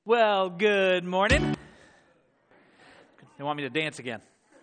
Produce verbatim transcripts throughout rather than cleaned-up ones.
Well, good morning. They want me to dance again.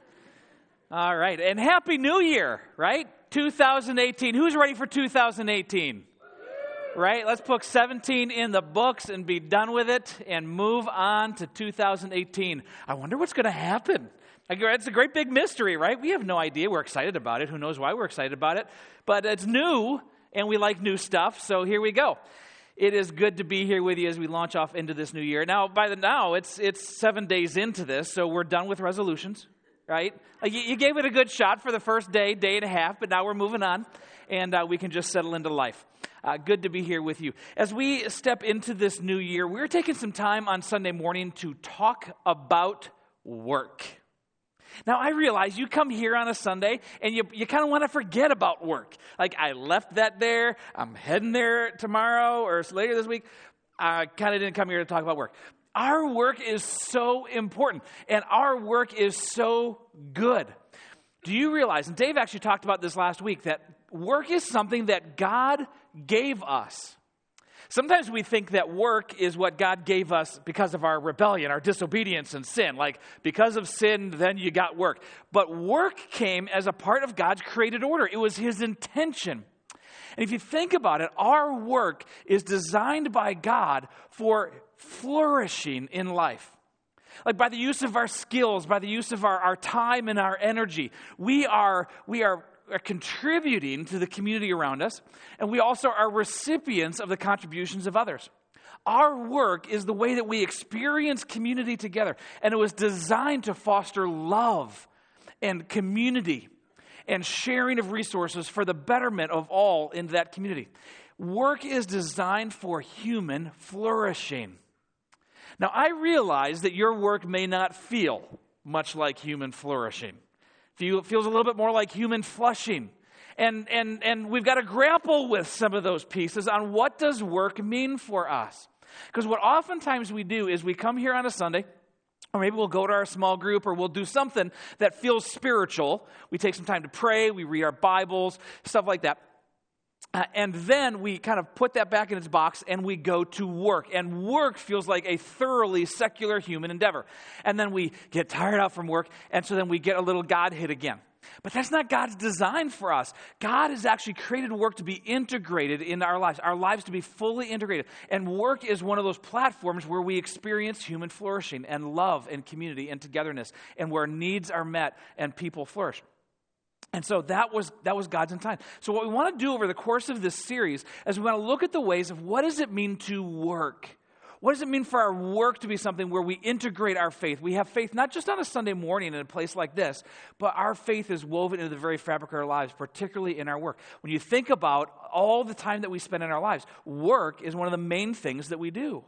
All right, and Happy New Year, right? two thousand eighteen. Who's ready for two thousand eighteen? Right? Let's put seventeen in the books and be done with it and move on to two thousand eighteen. I wonder what's going to happen. It's a great big mystery, right? We have no idea. We're excited about it. Who knows why we're excited about it? But it's new, and we like new stuff, so here we go. It is good to be here with you as we launch off into this new year. Now, by the now, it's it's seven days into this, so we're done with resolutions, right? Like you, you gave it a good shot for the first day, day and a half, but now we're moving on, and uh, we can just settle into life. Uh, good to be here with you. As we step into this new year, we're taking some time on Sunday morning to talk about work. Now, I realize you come here on a Sunday and you, you kind of want to forget about work. Like, I left that there, I'm heading there tomorrow or later this week. I kind of didn't come here to talk about work. Our work is so important, and our work is so good. Do you realize, and Dave actually talked about this last week, that work is something that God gave us. Sometimes we think that work is what God gave us because of our rebellion, our disobedience and sin. Like, because of sin, then you got work. But work came as a part of God's created order. It was His intention. And if you think about it, our work is designed by God for flourishing in life. Like, by the use of our skills, by the use of our, our time and our energy, we are we are are contributing to the community around us, and we also are recipients of the contributions of others. Our work is the way that we experience community together, and it was designed to foster love and community and sharing of resources for the betterment of all in that community. Work is designed for human flourishing. Now, I realize that your work may not feel much like human flourishing. It feels a little bit more like human flushing. And, and, and we've got to grapple with some of those pieces on what does work mean for us. Because what oftentimes we do is we come here on a Sunday, or maybe we'll go to our small group, or we'll do something that feels spiritual. We take some time to pray, we read our Bibles, stuff like that. Uh, and then we kind of put that back in its box and we go to work. And work feels like a thoroughly secular human endeavor. And then we get tired out from work, and so then we get a little God hit again. But that's not God's design for us. God has actually created work to be integrated into our lives, our lives to be fully integrated. And work is one of those platforms where we experience human flourishing and love and community and togetherness, and where needs are met and people flourish. And so that was that was God's intent. So what we want to do over the course of this series is we want to look at the ways of what does it mean to work? What does it mean for our work to be something where we integrate our faith? We have faith not just on a Sunday morning in a place like this, but our faith is woven into the very fabric of our lives, particularly in our work. When you think about all the time that we spend in our lives, work is one of the main things that we do.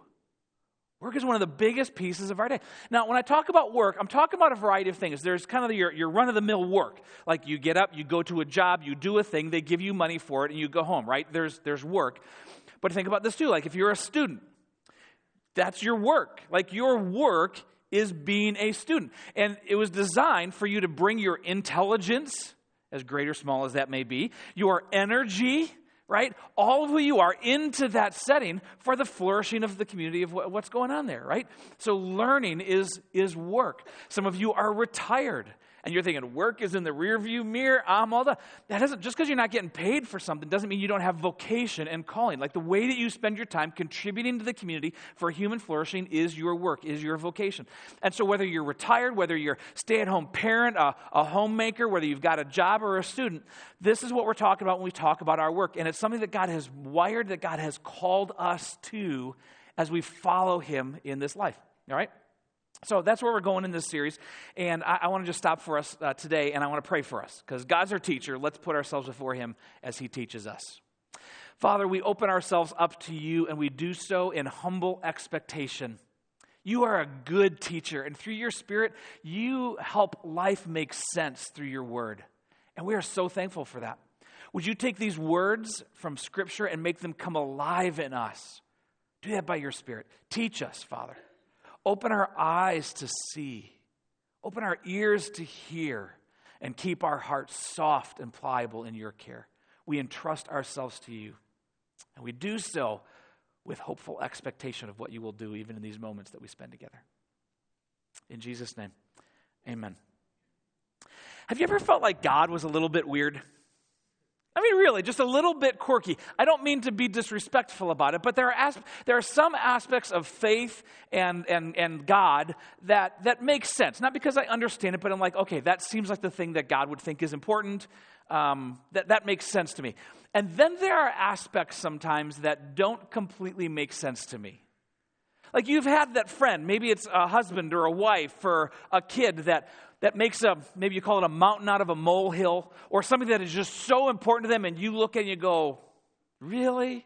Work is one of the biggest pieces of our day. Now, when I talk about work, I'm talking about a variety of things. There's kind of your, your run-of-the-mill work. Like, you get up, you go to a job, you do a thing, they give you money for it, and you go home, right? There's, there's work. But think about this too. Like, if you're a student, that's your work. Like, your work is being a student. And it was designed for you to bring your intelligence, as great or small as that may be, your energy, right? All of who you are into that setting for the flourishing of the community of what's going on there, right? So learning is, is work. Some of you are retired, and you're thinking, work is in the rearview mirror, I'm all done. That doesn't, just because you're not getting paid for something doesn't mean you don't have vocation and calling. Like, the way that you spend your time contributing to the community for human flourishing is your work, is your vocation. And so whether you're retired, whether you're a stay-at-home parent, a, a homemaker, whether you've got a job or a student, this is what we're talking about when we talk about our work. And it's something that God has wired, that God has called us to as we follow Him in this life, all right? So that's where we're going in this series, and I, I want to just stop for us uh, today, and I want to pray for us, because God's our teacher. Let's put ourselves before Him as He teaches us. Father, we open ourselves up to You, and we do so in humble expectation. You are a good teacher, and through Your Spirit, You help life make sense through Your Word, and we are so thankful for that. Would You take these words from Scripture and make them come alive in us? Do that by Your Spirit. Teach us, Father. Open our eyes to see, open our ears to hear, and keep our hearts soft and pliable in Your care. We entrust ourselves to You, and we do so with hopeful expectation of what you will do even in these moments that we spend together. In Jesus' name, amen. Have you ever felt like God was a little bit weird? I mean, really, just a little bit quirky. I don't mean to be disrespectful about it, but there are as- there are some aspects of faith and and and God that that make sense. Not because I understand it, but I'm like, okay, that seems like the thing that God would think is important. Um, that that makes sense to me. And then there are aspects sometimes that don't completely make sense to me. Like you've had that friend, maybe it's a husband or a wife or a kid that that makes a, maybe you call it a mountain out of a molehill, or something that is just so important to them, and you look and you go, really?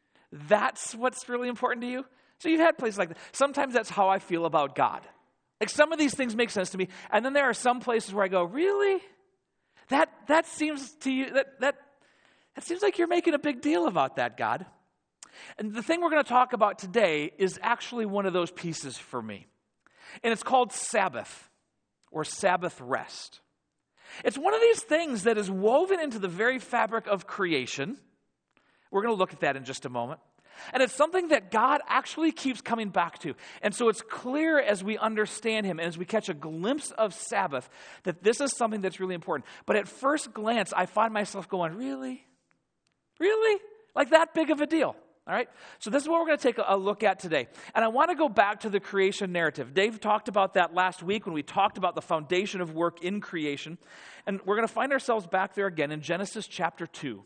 That's what's really important to you? So you've had places like that. Sometimes that's how I feel about God. Like some of these things make sense to me, and then there are some places where I go, really? That that seems to you, that that that seems like you're making a big deal about that, God. And the thing we're going to talk about today is actually one of those pieces for me. And it's called Sabbath, or Sabbath rest. It's one of these things that is woven into the very fabric of creation. We're going to look at that in just a moment. And it's something that God actually keeps coming back to. And so it's clear as we understand him and as we catch a glimpse of Sabbath that this is something that's really important. But at first glance, I find myself going, really? Really? Like that big of a deal? All right, so this is what we're going to take a look at today. And I want to go back to the creation narrative. Dave talked about that last week when we talked about the foundation of work in creation. And we're going to find ourselves back there again in Genesis chapter two.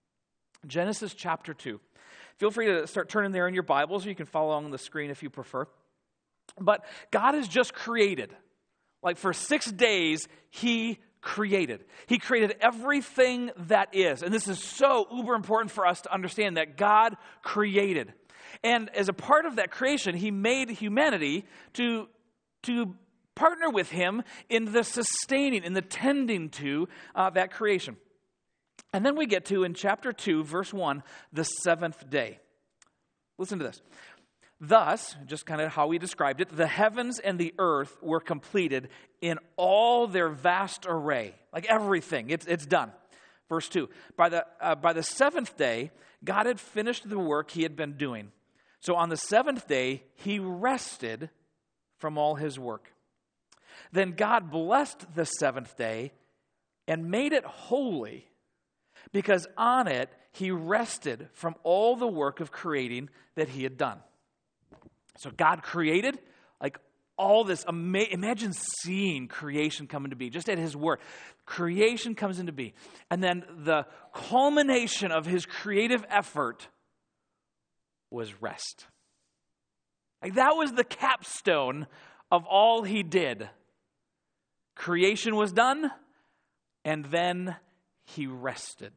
Genesis chapter two. Feel free to start turning there in your Bibles, or you can follow along on the screen if you prefer. But God has just created. Like for six days, he created. He created everything that is. And this is so uber important for us to understand that God created. And as a part of that creation, he made humanity to, to partner with him in the sustaining, in the tending to uh, that creation. And then we get to, in chapter two, verse one, the seventh day. Listen to this. Thus, just kind of how we described it, the heavens and the earth were completed in all their vast array. Like everything, it's it's done. Verse two, by the uh, by the seventh day, God had finished the work he had been doing. So on the seventh day, he rested from all his work. Then God blessed the seventh day and made it holy, because on it he rested from all the work of creating that he had done. So God created, like all this, ama- imagine seeing creation come into being, just at his word. Creation comes into being. And then the culmination of his creative effort was rest. Like that was the capstone of all he did. Creation was done, and then he rested.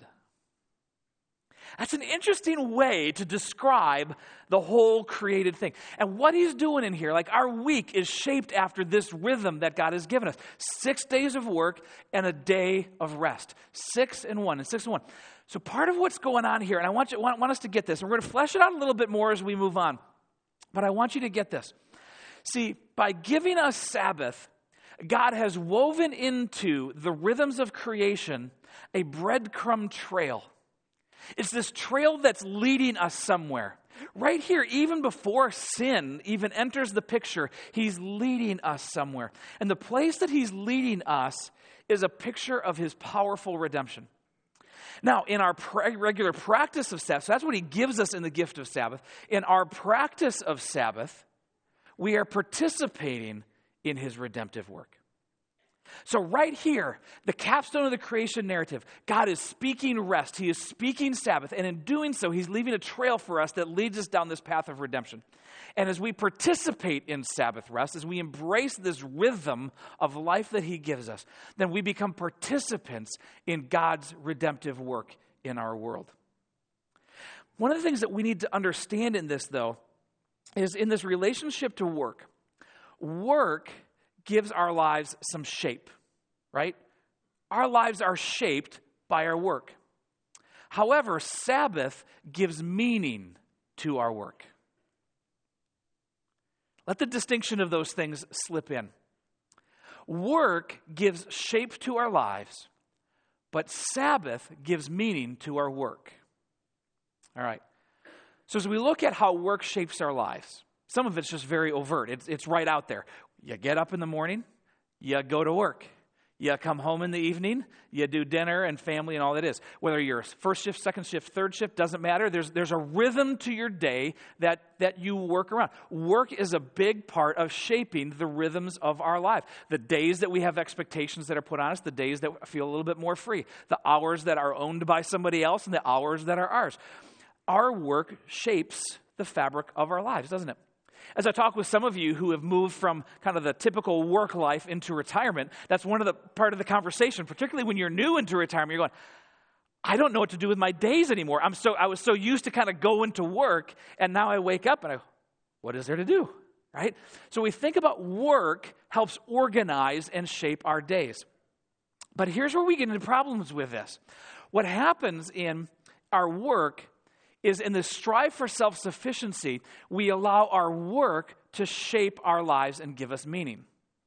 That's an interesting way to describe the whole created thing. And what he's doing in here, like our week is shaped after this rhythm that God has given us. Six days of work and a day of rest. Six and one, and six and one. So part of what's going on here, and I want you want, want us to get this, and we're going to flesh it out a little bit more as we move on. But I want you to get this. See, by giving us Sabbath, God has woven into the rhythms of creation a breadcrumb trail. It's this trail that's leading us somewhere. Right here, even before sin even enters the picture, he's leading us somewhere. And the place that he's leading us is a picture of his powerful redemption. Now, in our pra- regular practice of Sabbath, so that's what he gives us in the gift of Sabbath. In our practice of Sabbath, we are participating in his redemptive work. So right here, the capstone of the creation narrative, God is speaking rest. He is speaking Sabbath. And in doing so, he's leaving a trail for us that leads us down this path of redemption. And as we participate in Sabbath rest, as we embrace this rhythm of life that he gives us, then we become participants in God's redemptive work in our world. One of the things that we need to understand in this, though, is in this relationship to work, work gives our lives some shape, right? Our lives are shaped by our work. However, Sabbath gives meaning to our work. Let the distinction of those things slip in. Work gives shape to our lives, but Sabbath gives meaning to our work. All right. So as we look at how work shapes our lives, some of it's just very overt. It's, it's right out there. You get up in the morning, you go to work. You come home in the evening, you do dinner and family and all that is. Whether you're first shift, second shift, third shift, doesn't matter. There's, there's a rhythm to your day that, that you work around. Work is a big part of shaping the rhythms of our life. The days that we have expectations that are put on us, the days that feel a little bit more free, the hours that are owned by somebody else and the hours that are ours. Our work shapes the fabric of our lives, doesn't it? As I talk with some of you who have moved from kind of the typical work life into retirement, that's one of the part of the conversation, particularly when you're new into retirement. You're going, I don't know what to do with my days anymore. I'm so I was so used to kind of going to work, and now I wake up and I, what is there to do, right? So we think about work helps organize and shape our days. But here's where we get into problems with this. What happens in our work is in the strive for self-sufficiency, we allow our work to shape our lives and give us meaning.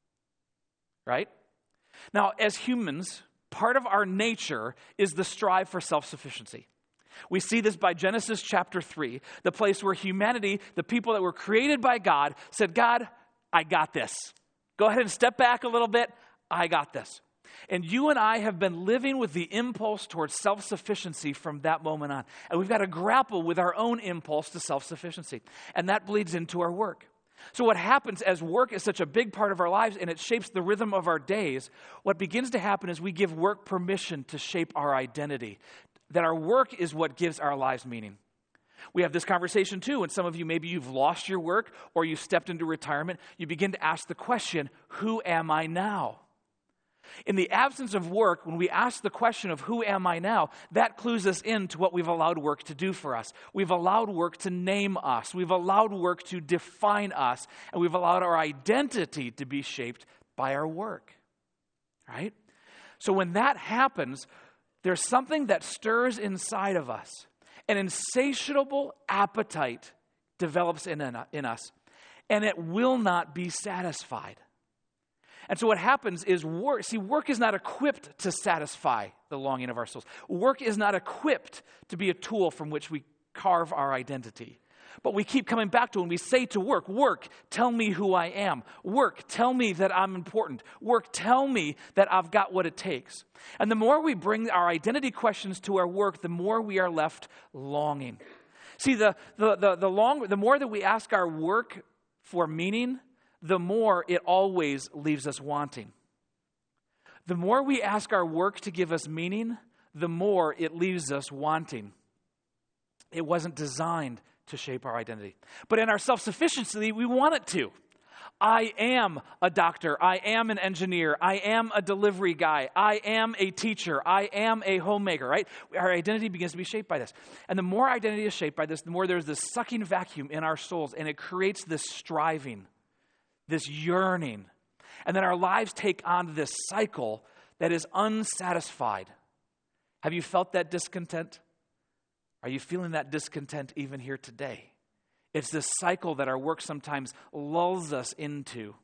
Right? Now, as humans, part of our nature is the strive for self-sufficiency. We see this by Genesis chapter three, the place where humanity, the people that were created by God, said, God, I got this. Go ahead and step back a little bit. I got this. And you and I have been living with the impulse towards self-sufficiency from that moment on. And we've got to grapple with our own impulse to self-sufficiency. And that bleeds into our work. So what happens as work is such a big part of our lives and it shapes the rhythm of our days, what begins to happen is we give work permission to shape our identity. That our work is what gives our lives meaning. We have this conversation too, and some of you, maybe you've lost your work or you stepped into retirement. You begin to ask the question, who am I now? In the absence of work, when we ask the question of who am I now, that clues us into what we've allowed work to do for us. We've allowed work to name us. We've allowed work to define us. And we've allowed our identity to be shaped by our work. Right? So when that happens, there's something that stirs inside of us. An insatiable appetite develops in, in us. And it will not be satisfied. And so what happens is work, see, work is not equipped to satisfy the longing of our souls. Work is not equipped to be a tool from which we carve our identity. But we keep coming back to it and we say to work, work, tell me who I am. Work, tell me that I'm important. Work, tell me that I've got what it takes. And the more we bring our identity questions to our work, the more we are left longing. See, the, the, the, the, long, the more that we ask our work for meaning, the more it always leaves us wanting. The more we ask our work to give us meaning, the more it leaves us wanting. It wasn't designed to shape our identity. But in our self-sufficiency, we want it to. I am a doctor. I am an engineer. I am a delivery guy. I am a teacher. I am a homemaker, right? Our identity begins to be shaped by this. And the more identity is shaped by this, the more there's this sucking vacuum in our souls, and it creates this striving, this yearning. And then our lives take on this cycle that is unsatisfied. Have you felt that discontent? Are you feeling that discontent even here today? It's this cycle that our work sometimes lulls us into.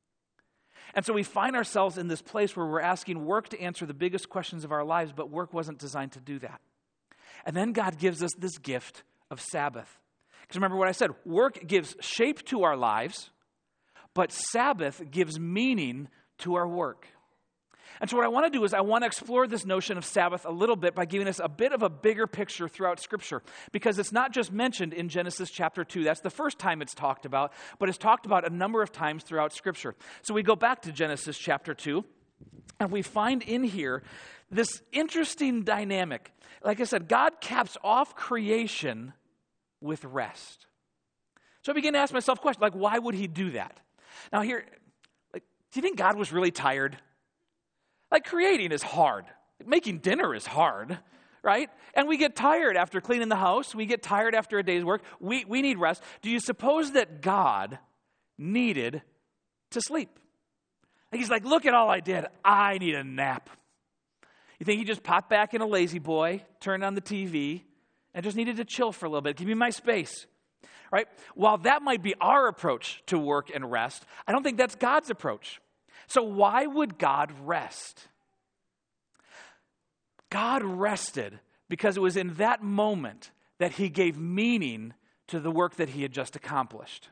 And so we find ourselves in this place where we're asking work to answer the biggest questions of our lives, but work wasn't designed to do that. And then God gives us this gift of Sabbath. Because remember what I said, work gives shape to our lives, but Sabbath gives meaning to our work. And so what I want to do is I want to explore this notion of Sabbath a little bit by giving us a bit of a bigger picture throughout Scripture. Because it's not just mentioned in Genesis chapter two. That's the first time it's talked about, but it's talked about a number of times throughout Scripture. So we go back to Genesis chapter two, and we find in here this interesting dynamic. Like I said, God caps off creation with rest. So I begin to ask myself questions like, why would he do that? Now here, like, do you think God was really tired? Like, creating is hard. Making dinner is hard, right? And we get tired after cleaning the house. We get tired after a day's work. We, we need rest. Do you suppose that God needed to sleep? Like he's like, look at all I did. I need a nap. You think he just popped back in a lazy boy, turned on the T V, and just needed to chill for a little bit? Give me my space. Right? While that might be our approach to work and rest, I don't think that's God's approach. So why would God rest? God rested because it was in that moment that he gave meaning to the work that he had just accomplished.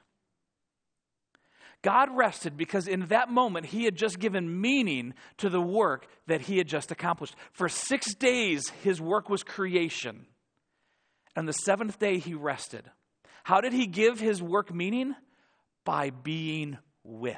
God rested because in that moment he had just given meaning to the work that he had just accomplished. For six days his work was creation. And the seventh day he rested. How did he give his work meaning? By being with.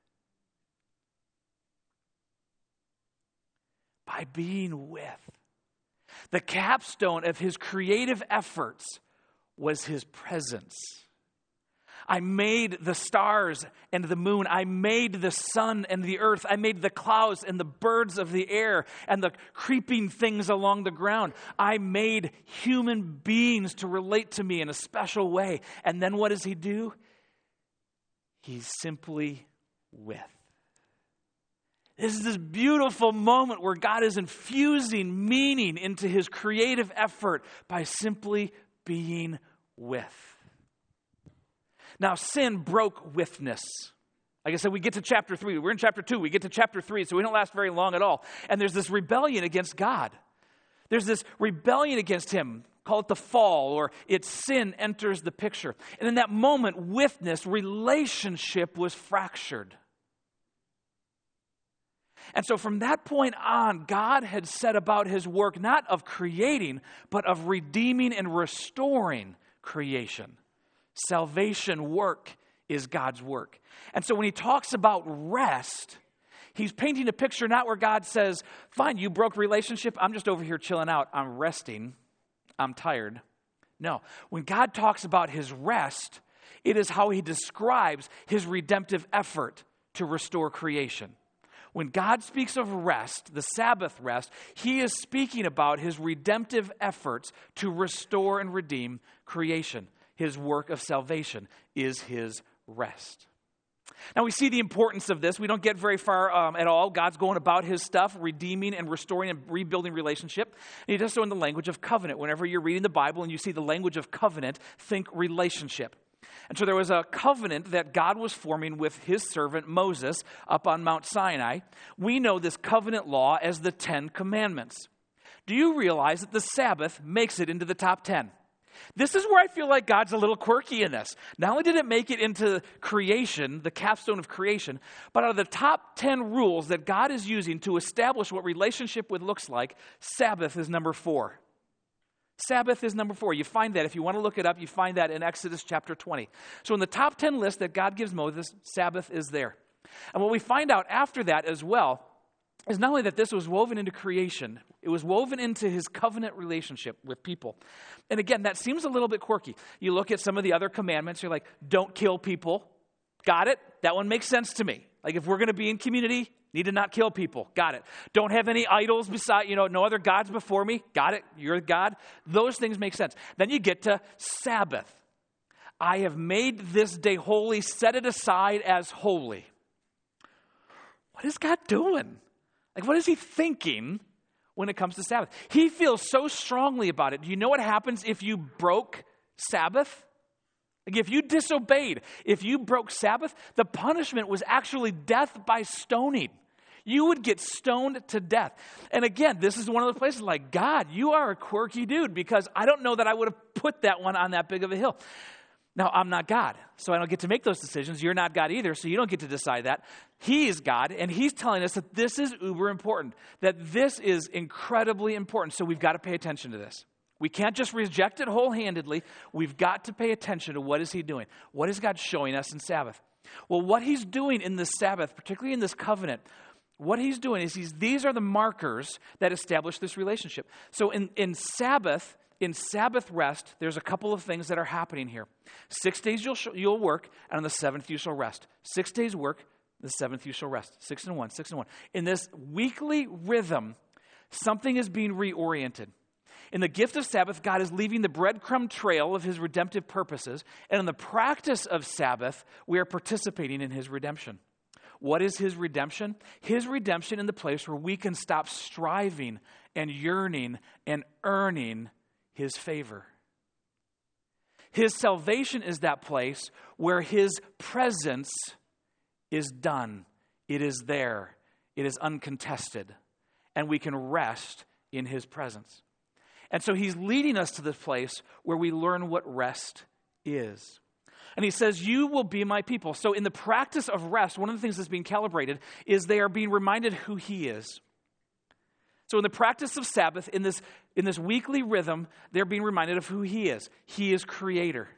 By being with. The capstone of his creative efforts was his presence. I made the stars and the moon. I made the sun and the earth. I made the clouds and the birds of the air and the creeping things along the ground. I made human beings to relate to me in a special way. And then what does he do? He's simply with. This is this beautiful moment where God is infusing meaning into his creative effort by simply being with. Now, sin broke withness. Like I said, we get to chapter three. We're in chapter two. We get to chapter three, so we don't last very long at all. And there's this rebellion against God. There's this rebellion against him. Call it the fall, or its sin enters the picture. And in that moment, withness, relationship was fractured. And so from that point on, God had set about his work not of creating, but of redeeming and restoring creation. Salvation work is God's work. And so when he talks about rest, he's painting a picture not where God says, fine, you broke relationship, I'm just over here chilling out, I'm resting, I'm tired. No, when God talks about his rest, it is how he describes his redemptive effort to restore creation. When God speaks of rest, the Sabbath rest, he is speaking about his redemptive efforts to restore and redeem creation. His work of salvation is his rest. Now we see the importance of this. We don't get very far um, at all. God's going about his stuff, redeeming and restoring and rebuilding relationship. And he does so in the language of covenant. Whenever you're reading the Bible and you see the language of covenant, think relationship. And so there was a covenant that God was forming with his servant Moses up on Mount Sinai. We know this covenant law as the Ten Commandments. Do you realize that the Sabbath makes it into the top ten? This is where I feel like God's a little quirky in this. Not only did it make it into creation, the capstone of creation, but out of the top ten rules that God is using to establish what relationship with looks like, Sabbath is number four. Sabbath is number four. You find that, if you want to look it up, you find that in Exodus chapter twenty. So in the top ten list that God gives Moses, Sabbath is there. And what we find out after that as well is not only that this was woven into creation, it was woven into his covenant relationship with people. And again, that seems a little bit quirky. You look at some of the other commandments, you're like, don't kill people. Got it? That one makes sense to me. Like if we're going to be in community, need to not kill people. Got it. Don't have any idols beside, you know, no other gods before me. Got it. You're God. Those things make sense. Then you get to Sabbath. I have made this day holy, set it aside as holy. What is God doing? Like, what is he thinking when it comes to Sabbath? He feels so strongly about it. Do you know what happens if you broke Sabbath? Like if you disobeyed, if you broke Sabbath, the punishment was actually death by stoning. You would get stoned to death. And again, this is one of the places like, God, you are a quirky dude, because I don't know that I would have put that one on that big of a hill. Now, I'm not God, so I don't get to make those decisions. You're not God either, so you don't get to decide that. He is God, and he's telling us that this is uber important, that this is incredibly important, so we've got to pay attention to this. We can't just reject it wholehandedly. We've got to pay attention to what is he doing. What is God showing us in Sabbath? Well, what he's doing in the Sabbath, particularly in this covenant, what he's doing is he's these are the markers that establish this relationship. So in, in Sabbath, in Sabbath rest, there's a couple of things that are happening here. Six days you'll, sh- you'll work, and on the seventh you shall rest. Six days work, the seventh you shall rest. Six and one, six and one. In this weekly rhythm, something is being reoriented. In the gift of Sabbath, God is leaving the breadcrumb trail of his redemptive purposes, and in the practice of Sabbath, we are participating in his redemption. What is his redemption? His redemption in the place where we can stop striving and yearning and earning his favor. His salvation is that place where his presence is done. It is there. It is uncontested. And we can rest in his presence. And so he's leading us to this place where we learn what rest is. And he says, you will be my people. So in the practice of rest, one of the things that's being calibrated is they are being reminded who he is. So in the practice of Sabbath, in this, in this weekly rhythm, they're being reminded of who he is. He is creator.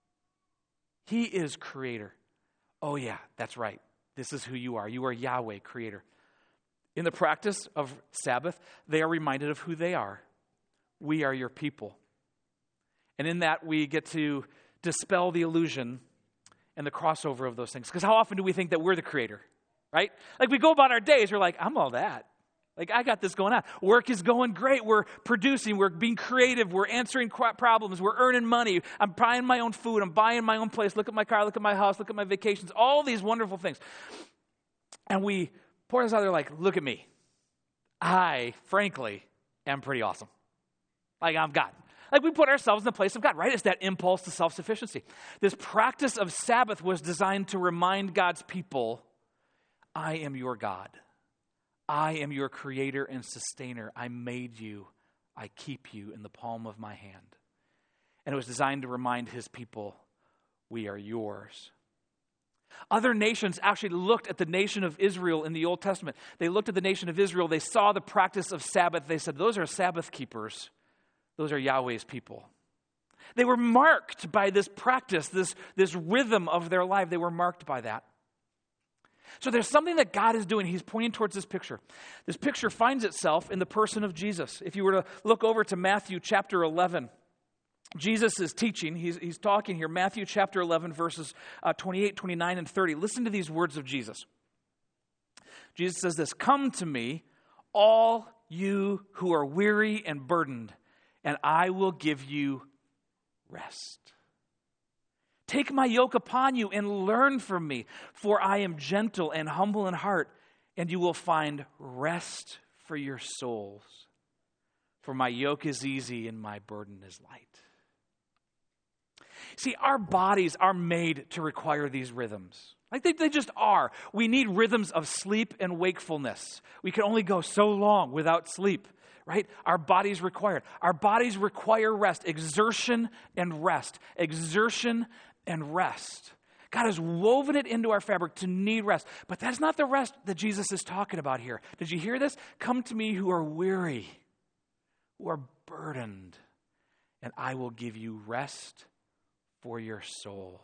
He is creator. Oh yeah, that's right. This is who you are. You are Yahweh, creator. In the practice of Sabbath, they are reminded of who they are. We are your people. And in that, we get to dispel the illusion and the crossover of those things. Because how often do we think that we're the creator, right? Like we go about our days, we're like, I'm all that. Like I got this going on. Work is going great. We're producing. We're being creative. We're answering problems. We're earning money. I'm buying my own food. I'm buying my own place. Look at my car. Look at my house. Look at my vacations. All these wonderful things. And we pour this out there like, look at me. I, frankly, am pretty awesome. Like I'm God. Like we put ourselves in the place of God, right? It's that impulse to self-sufficiency. This practice of Sabbath was designed to remind God's people, I am your God. I am your creator and sustainer. I made you. I keep you in the palm of my hand. And it was designed to remind his people, we are yours. Other nations actually looked at the nation of Israel in the Old Testament. They looked at the nation of Israel. They saw the practice of Sabbath. They said, those are Sabbath keepers. Those are Yahweh's people. They were marked by this practice, this, this rhythm of their life. They were marked by that. So there's something that God is doing. He's pointing towards this picture. This picture finds itself in the person of Jesus. If you were to look over to Matthew chapter eleven, Jesus is teaching. He's, he's talking here. Matthew chapter eleven, verses uh, twenty-eight, twenty-nine, and thirty. Listen to these words of Jesus. Jesus says this, come to me, all you who are weary and burdened, and I will give you rest. Take my yoke upon you and learn from me, for I am gentle and humble in heart, and you will find rest for your souls. For my yoke is easy and my burden is light. See, our bodies are made to require these rhythms. Like they, they just are. We need rhythms of sleep and wakefulness. We can only go so long without sleep. Right? Our bodies require it. Our bodies require rest, exertion and rest, exertion and rest. God has woven it into our fabric to need rest. But that's not the rest that Jesus is talking about here. Did you hear this? Come to me who are weary, who are burdened, and I will give you rest for your soul.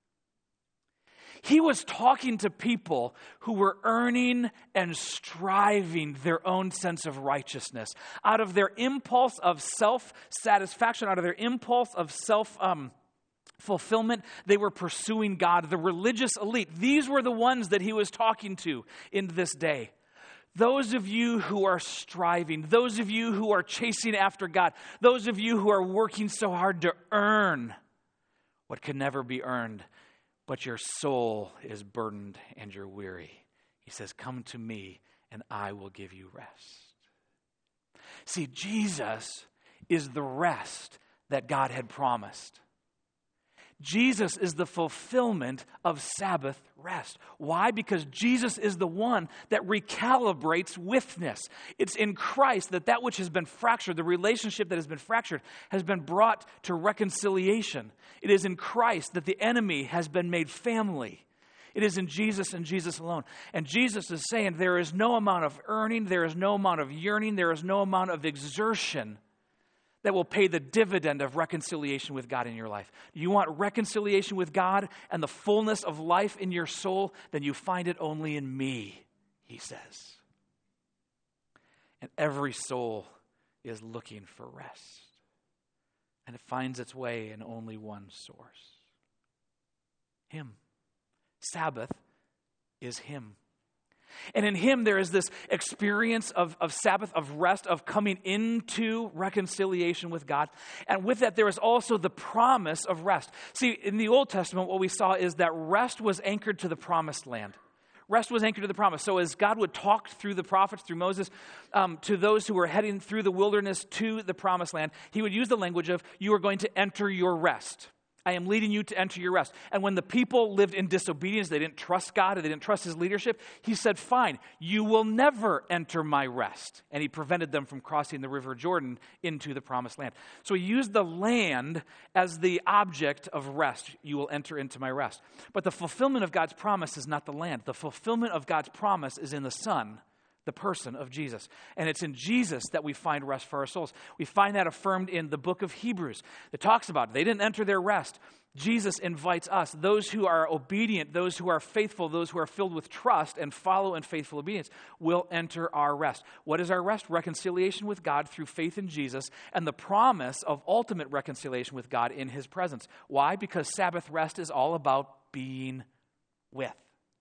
He was talking to people who were earning and striving their own sense of righteousness. Out of their impulse of self-satisfaction, out of their impulse of self-fulfillment, um, they were pursuing God. The religious elite, these were the ones that he was talking to in this day. Those of you who are striving, those of you who are chasing after God, those of you who are working so hard to earn what can never be earned, but your soul is burdened and you're weary. He says, come to me and I will give you rest. See, Jesus is the rest that God had promised. Jesus is the fulfillment of Sabbath rest. Why? Because Jesus is the one that recalibrates withness. It's in Christ that that which has been fractured, the relationship that has been fractured, has been brought to reconciliation. It is in Christ that the enemy has been made family. It is in Jesus and Jesus alone. And Jesus is saying there is no amount of earning, there is no amount of yearning, there is no amount of exertion that will pay the dividend of reconciliation with God in your life. You want reconciliation with God and the fullness of life in your soul? Then you find it only in me, he says. And every soul is looking for rest. And it finds its way in only one source. Him. Sabbath is him. And in him, there is this experience of, of Sabbath, of rest, of coming into reconciliation with God. And with that, there is also the promise of rest. See, in the Old Testament, what we saw is that rest was anchored to the promised land. Rest was anchored to the promise. So as God would talk through the prophets, through Moses, um, to those who were heading through the wilderness to the promised land, he would use the language of, you are going to enter your rest. I am leading you to enter your rest. And when the people lived in disobedience, they didn't trust God, and they didn't trust his leadership, he said, fine, you will never enter my rest. And he prevented them from crossing the river Jordan into the promised land. So he used the land as the object of rest. You will enter into my rest. But the fulfillment of God's promise is not the land. The fulfillment of God's promise is in the Son, the person of Jesus. And it's in Jesus that we find rest for our souls. We find that affirmed in the book of Hebrews. It talks about it. They didn't enter their rest. Jesus invites us, those who are obedient, those who are faithful, those who are filled with trust and follow in faithful obedience will enter our rest. What is our rest? Reconciliation with God through faith in Jesus and the promise of ultimate reconciliation with God in his presence. Why? Because Sabbath rest is all about being with.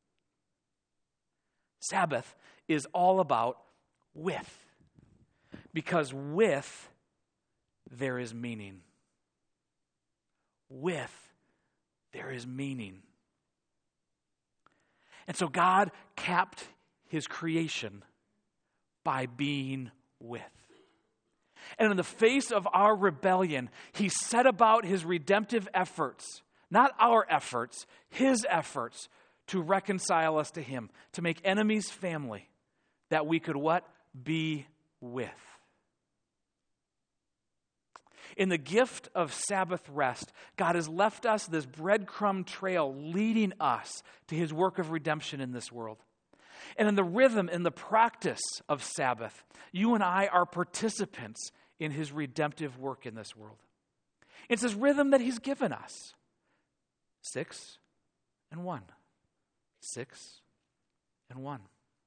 Sabbath is all about with. Because with, there is meaning. With, there is meaning. And so God capped his creation by being with. And in the face of our rebellion, he set about his redemptive efforts, not our efforts, his efforts, to reconcile us to him, to make enemies family, that we could what? Be with. In the gift of Sabbath rest, God has left us this breadcrumb trail leading us to his work of redemption in this world. And in the rhythm, in the practice of Sabbath, you and I are participants in his redemptive work in this world. It's this rhythm that he's given us. Six and one. Six and one.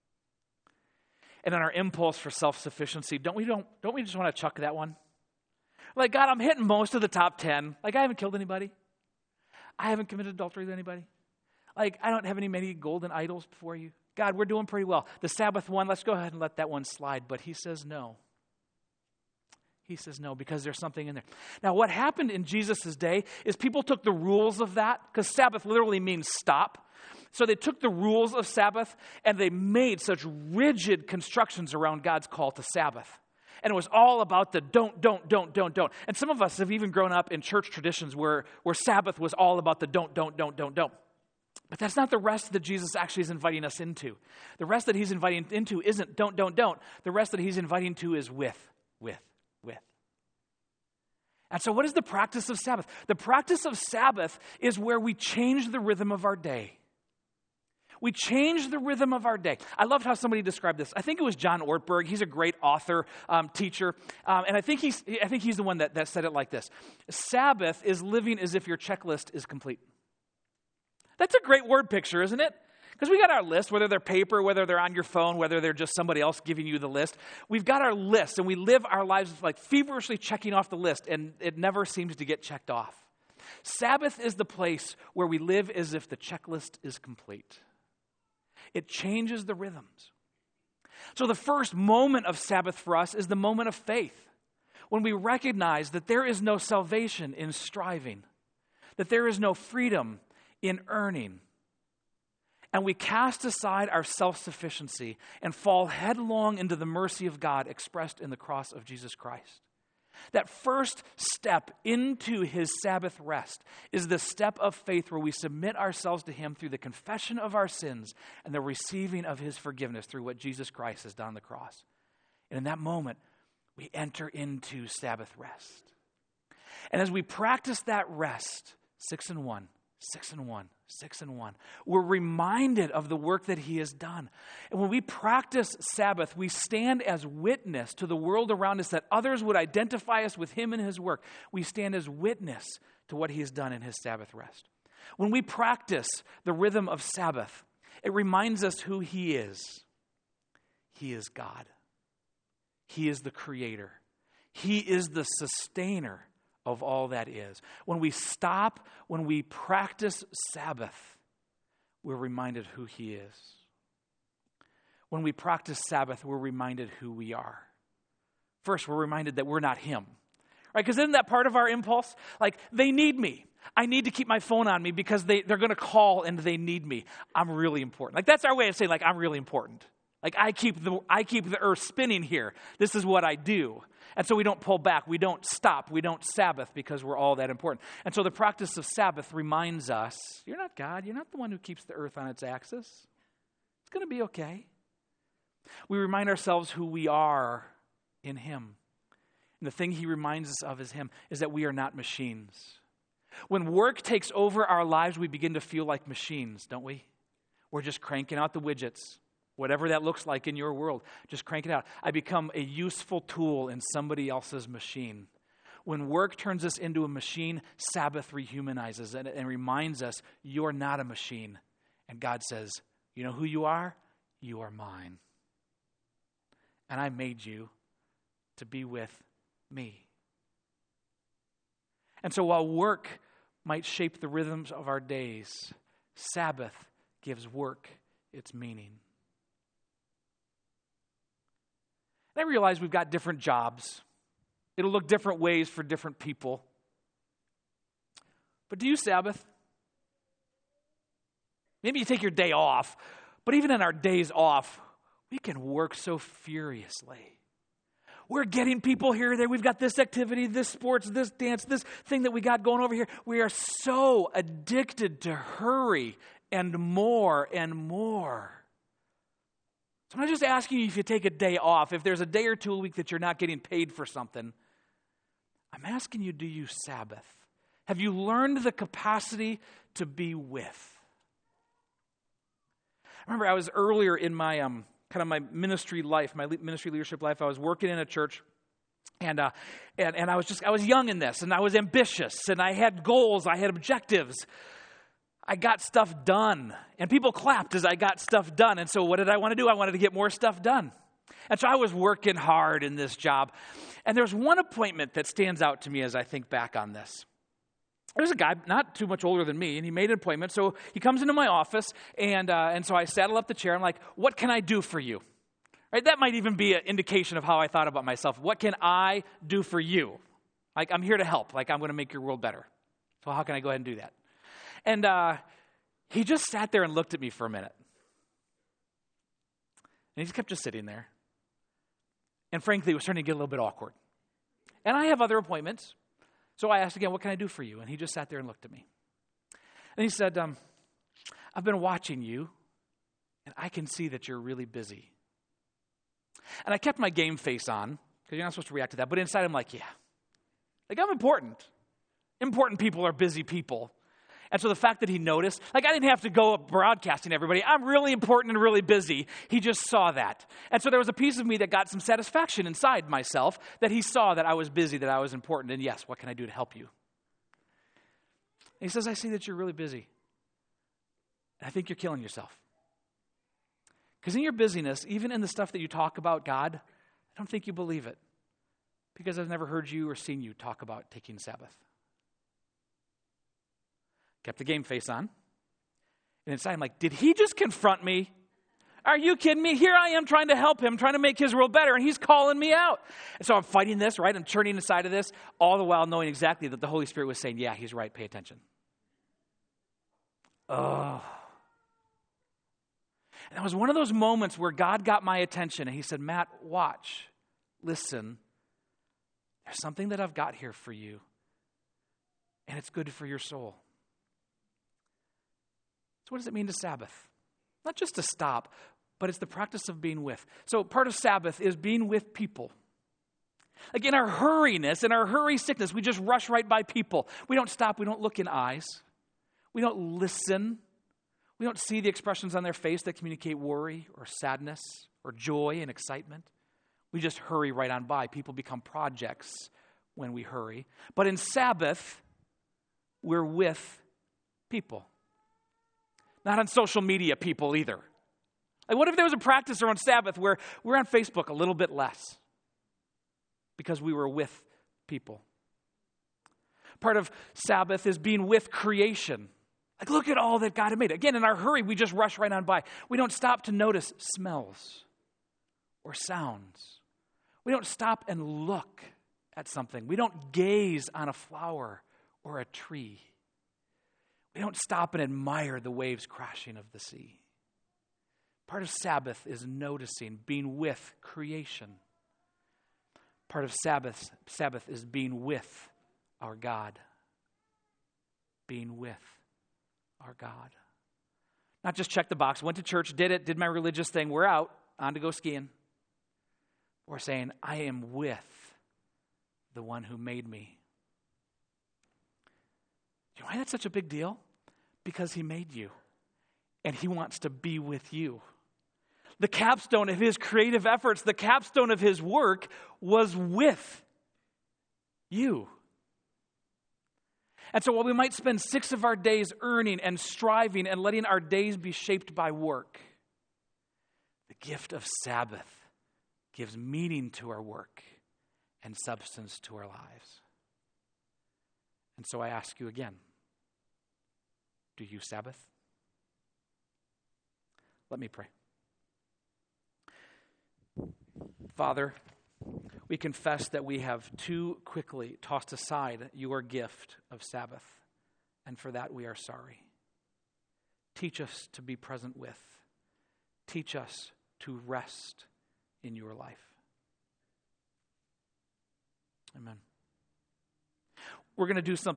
And in our impulse for self-sufficiency, don't we don't don't we just want to chuck that one? Like, God, I'm hitting most of the top ten. Like, I haven't killed anybody. I haven't committed adultery with anybody. Like, I don't have any many golden idols before you. God, we're doing pretty well. The Sabbath one, let's go ahead and let that one slide. But he says no. He says no, because there's something in there. Now, what happened in Jesus' day is people took the rules of that, because Sabbath literally means stop. So they took the rules of Sabbath and they made such rigid constructions around God's call to Sabbath. And it was all about the don't, don't, don't, don't, don't. And some of us have even grown up in church traditions where, where Sabbath was all about the don't, don't, don't, don't, don't. But that's not the rest that Jesus actually is inviting us into. The rest that he's inviting into isn't don't, don't, don't. The rest that he's inviting to is with, with, with. And so what is the practice of Sabbath? The practice of Sabbath is where we change the rhythm of our day. We change the rhythm of our day. I loved how somebody described this. I think it was John Ortberg. He's a great author, um, teacher. Um, and I think he's I think he's the one that, that said it like this. Sabbath is living as if your checklist is complete. That's a great word picture, isn't it? Because we got our list, whether they're paper, whether they're on your phone, whether they're just somebody else giving you the list. We've got our list, and we live our lives like feverishly checking off the list, and it never seems to get checked off. Sabbath is the place where we live as if the checklist is complete. It changes the rhythms. So the first moment of Sabbath for us is the moment of faith, when we recognize that there is no salvation in striving, that there is no freedom in earning, and we cast aside our self-sufficiency and fall headlong into the mercy of God expressed in the cross of Jesus Christ. That first step into his Sabbath rest is the step of faith where we submit ourselves to him through the confession of our sins and the receiving of his forgiveness through what Jesus Christ has done on the cross. And in that moment, we enter into Sabbath rest. And as we practice that rest, six and one, six and one, six and one, we're reminded of the work that he has done. And when we practice Sabbath, we stand as witness to the world around us that others would identify us with him and his work. We stand as witness to what he has done in his Sabbath rest. When we practice the rhythm of Sabbath, it reminds us who he is. He is God. He is the creator. He is the sustainer of all that is. When we stop, when we practice Sabbath, we're reminded who he is. When we practice Sabbath, we're reminded who we are. First, we're reminded that we're not him. Right? Because isn't that part of our impulse? Like, they need me. I need to keep my phone on me because they, they're going to call and they need me. I'm really important. Like, that's our way of saying, like, I'm really important. Like I keep the I keep the earth spinning here. This is what I do. And so we don't pull back. We don't stop. We don't Sabbath because we're all that important. And so the practice of Sabbath reminds us, you're not God. You're not the one who keeps the earth on its axis. It's going to be okay. We remind ourselves who we are in him. And the thing he reminds us of is him, is that we are not machines. When work takes over our lives, we begin to feel like machines, don't we? We're just cranking out the widgets. Whatever that looks like in your world, just crank it out. I become a useful tool in somebody else's machine. When work turns us into a machine, Sabbath rehumanizes it and reminds us, you're not a machine. And God says, you know who you are? You are mine. And I made you to be with me. And so while work might shape the rhythms of our days, Sabbath gives work its meaning. And I realize we've got different jobs. It'll look different ways for different people. But do you Sabbath? Maybe you take your day off, but even in our days off, we can work so furiously. We're getting people here or there. We've got this activity, this sports, this dance, this thing that we got going over here. We are so addicted to hurry and more and more. So I'm not just asking you if you take a day off, if there's a day or two a week that you're not getting paid for something. I'm asking you, do you Sabbath? Have you learned the capacity to be with? I remember I was earlier in my um, kind of my ministry life, my ministry leadership life, I was working in a church. And, uh, and and I was just, I was young in this, and I was ambitious, and I had goals, I had objectives. I got stuff done, and people clapped as I got stuff done. And so what did I want to do? I wanted to get more stuff done. And so I was working hard in this job. And there's one appointment that stands out to me as I think back on this. There's a guy not too much older than me, and he made an appointment. So he comes into my office, and uh, and so I saddle up the chair. I'm like, what can I do for you? Right? That might even be an indication of how I thought about myself. What can I do for you? Like, I'm here to help. Like, I'm going to make your world better. So how can I go ahead and do that? And uh, he just sat there and looked at me for a minute. And he just kept just sitting there. And frankly, it was starting to get a little bit awkward. And I have other appointments. So I asked again, what can I do for you? And he just sat there and looked at me. And he said, um, I've been watching you, and I can see that you're really busy. And I kept my game face on, because you're not supposed to react to that. But inside, I'm like, yeah. Like, I'm important. Important people are busy people. And so the fact that he noticed, like I didn't have to go broadcasting to everybody, I'm really important and really busy. He just saw that. And so there was a piece of me that got some satisfaction inside myself that he saw that I was busy, that I was important. And yes, what can I do to help you? And he says, I see that you're really busy. And I think you're killing yourself. Because in your busyness, even in the stuff that you talk about God, I don't think you believe it. Because I've never heard you or seen you talk about taking Sabbath. Kept the game face on. And inside I'm like, did he just confront me? Are you kidding me? Here I am trying to help him, trying to make his world better, and he's calling me out. And so I'm fighting this, right? I'm turning inside of this, all the while knowing exactly that the Holy Spirit was saying, yeah, he's right, pay attention. Oh. And it was one of those moments where God got my attention, and he said, Matt, watch, listen. There's something that I've got here for you, and it's good for your soul. So what does it mean to Sabbath? Not just to stop, but it's the practice of being with. So part of Sabbath is being with people. Like in our hurriness, in our hurry sickness, we just rush right by people. We don't stop. We don't look in eyes. We don't listen. We don't see the expressions on their face that communicate worry or sadness or joy and excitement. We just hurry right on by. People become projects when we hurry. But in Sabbath, we're with people. Not on social media people either. Like what if there was a practice around Sabbath where we're on Facebook a little bit less because we were with people? Part of Sabbath is being with creation. Like look at all that God had made. Again, in our hurry, we just rush right on by. We don't stop to notice smells or sounds. We don't stop and look at something. We don't gaze on a flower or a tree. We don't stop and admire the waves crashing of the sea. Part of Sabbath is noticing, being with creation. Part of Sabbath, Sabbath is being with our God. Being with our God. Not just check the box, went to church, did it, did my religious thing, we're out, on to go skiing. We're saying, I am with the one who made me. You know why that's such a big deal? Because he made you, and he wants to be with you. The capstone of his creative efforts, the capstone of his work was with you. And so while we might spend six of our days earning and striving and letting our days be shaped by work, the gift of Sabbath gives meaning to our work and substance to our lives. And so I ask you again, do you Sabbath? Let me pray. Father, we confess that we have too quickly tossed aside your gift of Sabbath, and for that we are sorry. Teach us to be present with. Teach us to rest in your life. Amen. We're going to do something.